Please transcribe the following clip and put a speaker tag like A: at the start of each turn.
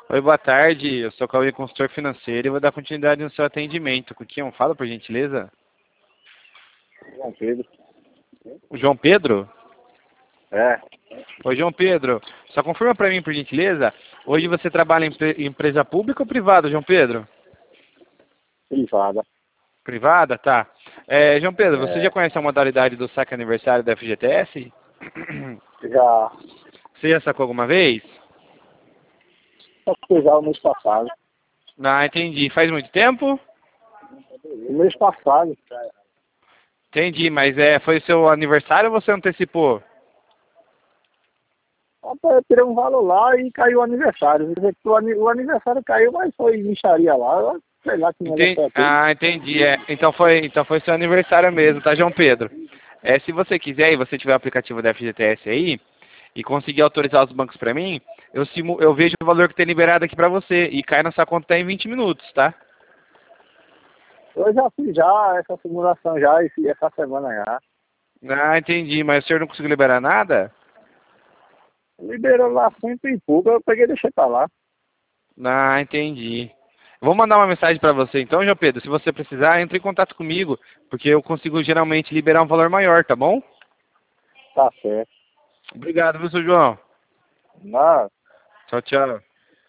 A: Oi, boa tarde. Eu sou Cauê, consultor financeiro e vou dar continuidade no seu atendimento. Com quem eu falo, por gentileza?
B: João Pedro.
A: O João Pedro?
B: É,
A: Oi, João Pedro. Só confirma para mim, por gentileza. Hoje você trabalha em empresa pública ou privada, João Pedro?
B: privada.
A: Privada? Tá. João Pedro, você já
B: É,
A: conhece a modalidade do saque aniversário da FGTS?
B: já,
A: Você já sacou alguma vez?
B: só que já o mês passado.
A: Ah, entendi. Faz muito tempo?
B: O mês passado,
A: Entendi, mas foi seu aniversário ou você antecipou?
B: eu tirei um valor lá e caiu o aniversário. Quer dizer que o aniversário caiu, mas foi mixaria lá. Sei lá que negócio
A: Entendi.
B: é aquele.
A: Ah, entendi. Então foi seu aniversário mesmo, tá, João Pedro? Se você quiser e você tiver o aplicativo da FGTS aí e conseguir autorizar os bancos para mim, eu vejo o valor que tem liberado aqui para você e cai na sua conta em 20 minutos, tá?
B: Eu já fiz já essa simulação já, essa semana já.
A: Ah, entendi. Mas o senhor não conseguiu liberar nada?
B: Liberou lá sempre em pouco, eu peguei e deixei pra lá.
A: Ah, entendi. Vou mandar uma mensagem para você então, João Pedro. Se você precisar, entre em contato comigo, porque eu consigo geralmente liberar um valor maior, tá bom?
B: Tá certo.
A: Obrigado, viu, seu João?
B: Mas
A: Tchau, tchau.